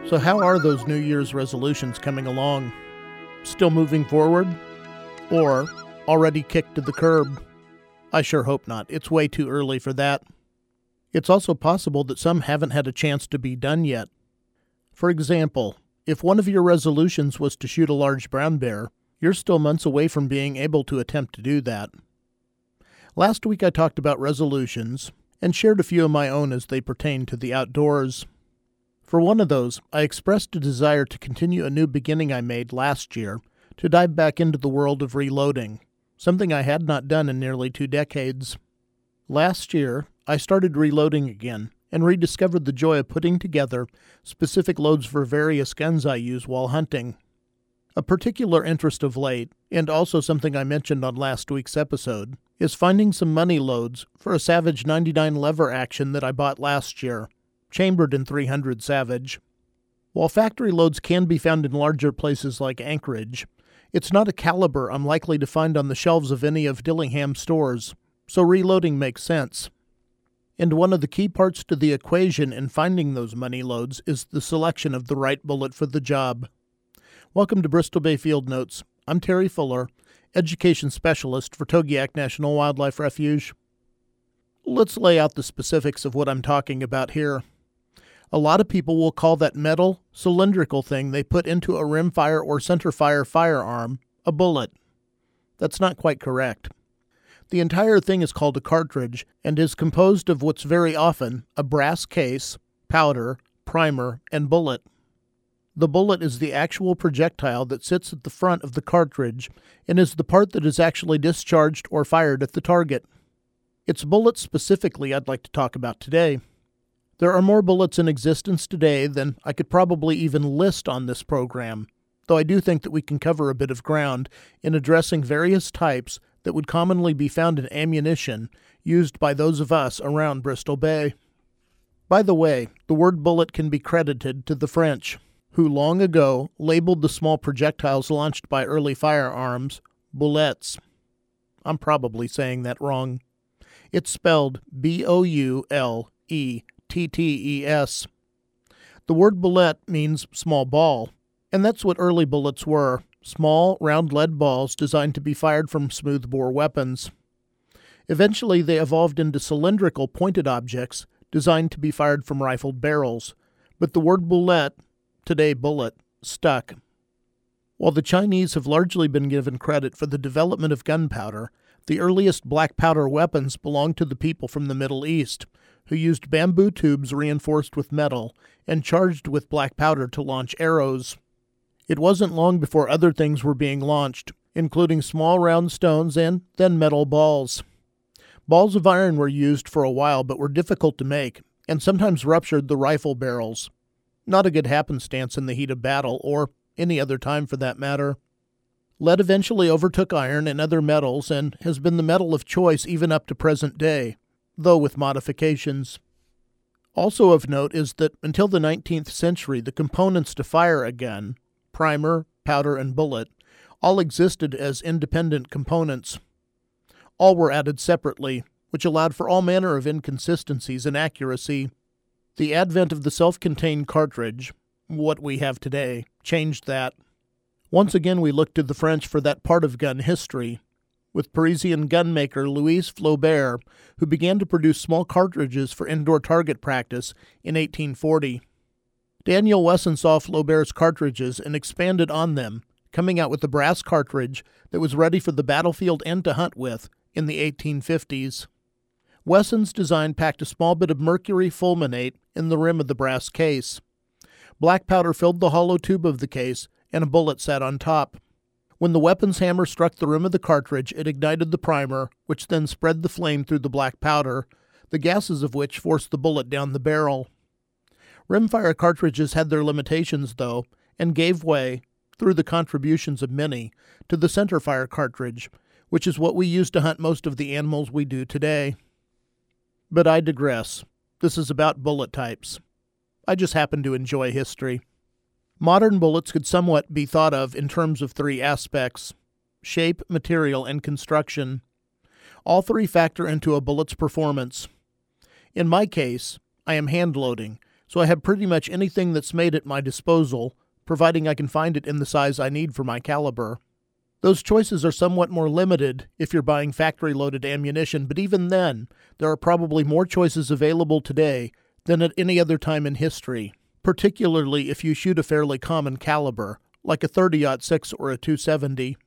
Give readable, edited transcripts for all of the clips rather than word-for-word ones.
So how are those New Year's resolutions coming along? Still moving forward? Or already kicked to the curb? I sure hope not. It's way too early for that. It's also possible that some haven't had a chance to be done yet. For example, if one of your resolutions was to shoot a large brown bear, you're still months away from being able to attempt to do that. Last week I talked about resolutions and shared a few of my own as they pertain to the outdoors. For one of those, I expressed a desire to continue a new beginning I made last year to dive back into the world of reloading, something I had not done in nearly 2 decades. Last year, I started reloading again and rediscovered the joy of putting together specific loads for various guns I use while hunting. A particular interest of late, and also something I mentioned on last week's episode, is finding some money loads for a Savage 99 lever action that I bought last year, chambered in .300 Savage. While factory loads can be found in larger places like Anchorage, it's not a caliber I'm likely to find on the shelves of any of Dillingham's stores, so reloading makes sense. And one of the key parts to the equation in finding those money loads is the selection of the right bullet for the job. Welcome to Bristol Bay Field Notes. I'm Terry Fuller, Education Specialist for Togiak National Wildlife Refuge. Let's lay out the specifics of what I'm talking about here. A lot of people will call that metal, cylindrical thing they put into a rimfire or centerfire firearm a bullet. That's not quite correct. The entire thing is called a cartridge and is composed of what's very often a brass case, powder, primer, and bullet. The bullet is the actual projectile that sits at the front of the cartridge and is the part that is actually discharged or fired at the target. It's bullets specifically I'd like to talk about today. There are more bullets in existence today than I could probably even list on this program, though I do think that we can cover a bit of ground in addressing various types that would commonly be found in ammunition used by those of us around Bristol Bay. By the way, the word bullet can be credited to the French, who long ago labeled the small projectiles launched by early firearms boulettes. I'm probably saying that wrong. It's spelled B-O-U-L-E-T-T-E-S. The word boulette means small ball, and that's what early bullets were, small, round lead balls designed to be fired from smoothbore weapons. Eventually they evolved into cylindrical pointed objects designed to be fired from rifled barrels, but the word boulette, today bullet, stuck. While the Chinese have largely been given credit for the development of gunpowder, the earliest black powder weapons belonged to the people from the Middle East, who used bamboo tubes reinforced with metal and charged with black powder to launch arrows. It wasn't long before other things were being launched, including small round stones and then metal balls. Balls of iron were used for a while but were difficult to make, and sometimes ruptured the rifle barrels. Not a good happenstance in the heat of battle, or any other time for that matter. Lead eventually overtook iron and other metals and has been the metal of choice even up to present day, though with modifications. Also of note is that until the 19th century, the components to fire a gun, primer, powder, and bullet, all existed as independent components. All were added separately, which allowed for all manner of inconsistencies in accuracy. The advent of the self-contained cartridge, what we have today, changed that. Once again we look to the French for that part of gun history, with Parisian gunmaker Louis Flaubert, who began to produce small cartridges for indoor target practice in 1840. Daniel Wesson saw Flaubert's cartridges and expanded on them, coming out with a brass cartridge that was ready for the battlefield and to hunt with in the 1850s. Wesson's design packed a small bit of mercury fulminate in the rim of the brass case. Black powder filled the hollow tube of the case, and a bullet sat on top. When the weapon's hammer struck the rim of the cartridge, it ignited the primer, which then spread the flame through the black powder, the gases of which forced the bullet down the barrel. Rimfire cartridges had their limitations, though, and gave way, through the contributions of many, to the centerfire cartridge, which is what we use to hunt most of the animals we do today. But I digress. This is about bullet types. I just happen to enjoy history. Modern bullets could somewhat be thought of in terms of 3 aspects: shape, material, and construction. All 3 factor into a bullet's performance. In my case, I am hand-loading, so I have pretty much anything that's made at my disposal, providing I can find it in the size I need for my caliber. Those choices are somewhat more limited if you're buying factory-loaded ammunition, but even then, there are probably more choices available today than at any other time in history, particularly if you shoot a fairly common caliber, like a 30-06 or a .270.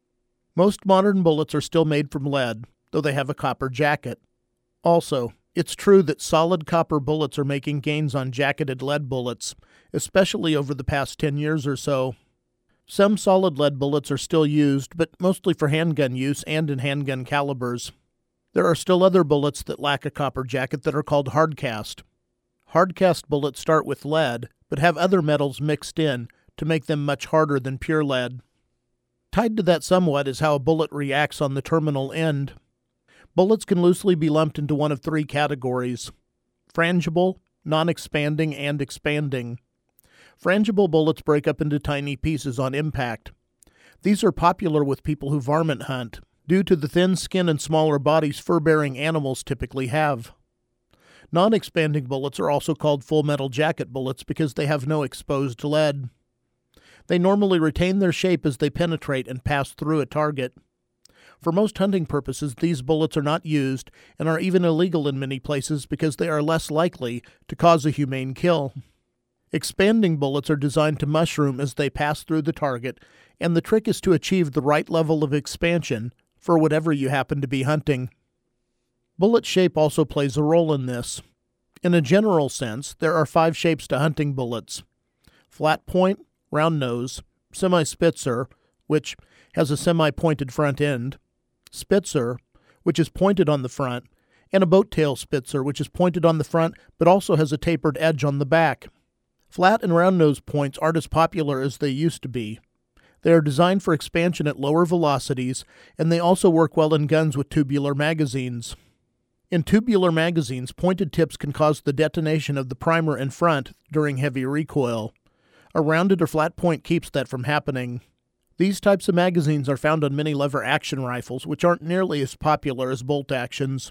Most modern bullets are still made from lead, though they have a copper jacket. Also, it's true that solid copper bullets are making gains on jacketed lead bullets, especially over the past 10 years or so. Some solid lead bullets are still used, but mostly for handgun use and in handgun calibers. There are still other bullets that lack a copper jacket that are called hardcast. Hardcast bullets start with lead, but have other metals mixed in to make them much harder than pure lead. Tied to that somewhat is how a bullet reacts on the terminal end. Bullets can loosely be lumped into one of three categories: frangible, non-expanding, and expanding. Frangible bullets break up into tiny pieces on impact. These are popular with people who varmint hunt, due to the thin skin and smaller bodies fur-bearing animals typically have. Non-expanding bullets are also called full metal jacket bullets because they have no exposed lead. They normally retain their shape as they penetrate and pass through a target. For most hunting purposes, these bullets are not used and are even illegal in many places because they are less likely to cause a humane kill. Expanding bullets are designed to mushroom as they pass through the target, and the trick is to achieve the right level of expansion for whatever you happen to be hunting. Bullet shape also plays a role in this. In a general sense, there are 5 shapes to hunting bullets: flat point, round nose, semi-Spitzer, which has a semi-pointed front end, Spitzer, which is pointed on the front, and a boat-tail Spitzer, which is pointed on the front but also has a tapered edge on the back. Flat and round nose points aren't as popular as they used to be. They are designed for expansion at lower velocities, and they also work well in guns with tubular magazines. In tubular magazines, pointed tips can cause the detonation of the primer in front during heavy recoil. A rounded or flat point keeps that from happening. These types of magazines are found on many lever action rifles, which aren't nearly as popular as bolt actions.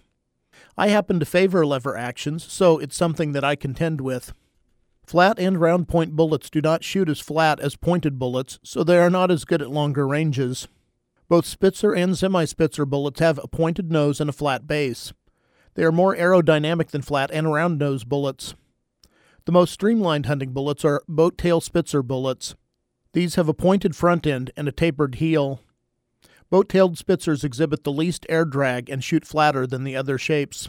I happen to favor lever actions, so it's something that I contend with. Flat and round point bullets do not shoot as flat as pointed bullets, so they are not as good at longer ranges. Both Spitzer and semi-Spitzer bullets have a pointed nose and a flat base. They are more aerodynamic than flat and round nose bullets. The most streamlined hunting bullets are boat-tail Spitzer bullets. These have a pointed front end and a tapered heel. Boat-tailed Spitzers exhibit the least air drag and shoot flatter than the other shapes.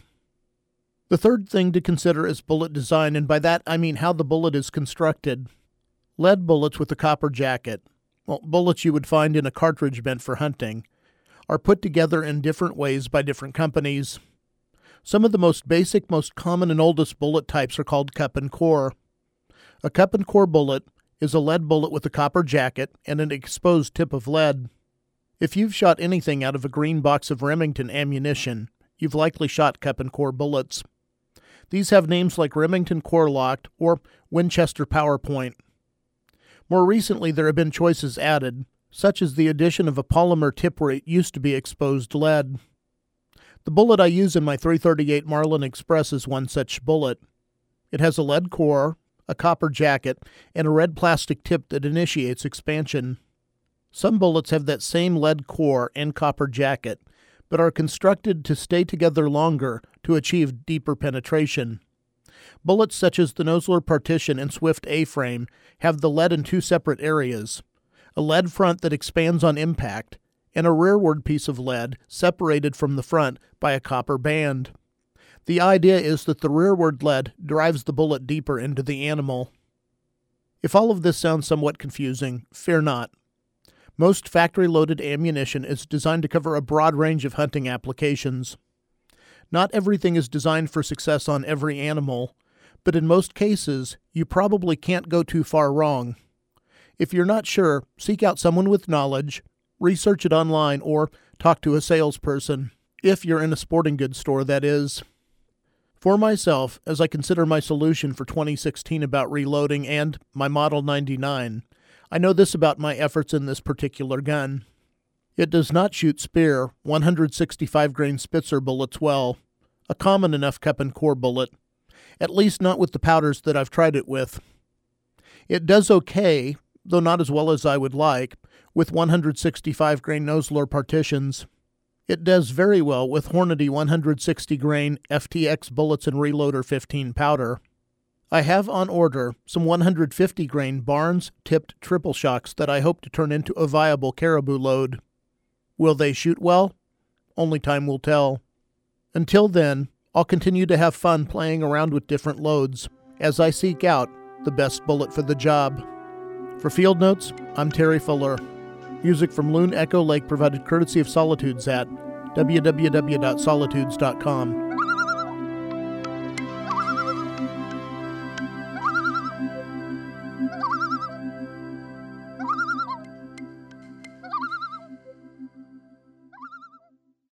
The third thing to consider is bullet design, and by that I mean how the bullet is constructed. Lead bullets with a copper jacket, bullets you would find in a cartridge meant for hunting, are put together in different ways by different companies. Some of the most basic, most common, and oldest bullet types are called cup and core. A cup and core bullet is a lead bullet with a copper jacket and an exposed tip of lead. If you've shot anything out of a green box of Remington ammunition, you've likely shot cup and core bullets. These have names like Remington Core Locked or Winchester PowerPoint. More recently, there have been choices added, such as the addition of a polymer tip where it used to be exposed lead. The bullet I use in my .338 Marlin Express is one such bullet. It has a lead core, a copper jacket, and a red plastic tip that initiates expansion. Some bullets have that same lead core and copper jacket, but are constructed to stay together longer to achieve deeper penetration. Bullets such as the Nosler Partition and Swift A-frame have the lead in 2 separate areas: a lead front that expands on impact, and a rearward piece of lead separated from the front by a copper band. The idea is that the rearward lead drives the bullet deeper into the animal. If all of this sounds somewhat confusing, fear not. Most factory-loaded ammunition is designed to cover a broad range of hunting applications. Not everything is designed for success on every animal, but in most cases, you probably can't go too far wrong. If you're not sure, seek out someone with knowledge, research it online, or talk to a salesperson, if you're in a sporting goods store, that is. For myself, as I consider my solution for 2016 about reloading and my Model 99, I know this about my efforts in this particular gun. It does not shoot Speer 165-grain Spitzer bullets well, a common enough cup and core bullet, At least not with the powders that I've tried it with. It does okay, though not as well as I would like, with 165 grain Nosler partitions. It does very well with Hornady 160 grain FTX bullets and reloader 15 powder. I have on order some 150 grain Barnes tipped triple shocks that I hope to turn into a viable caribou load. Will they shoot well? Only time will tell. Until then, I'll continue to have fun playing around with different loads as I seek out the best bullet for the job. For Field Notes, I'm Terry Fuller. Music from Loon Echo Lake provided courtesy of Solitudes at www.solitudes.com.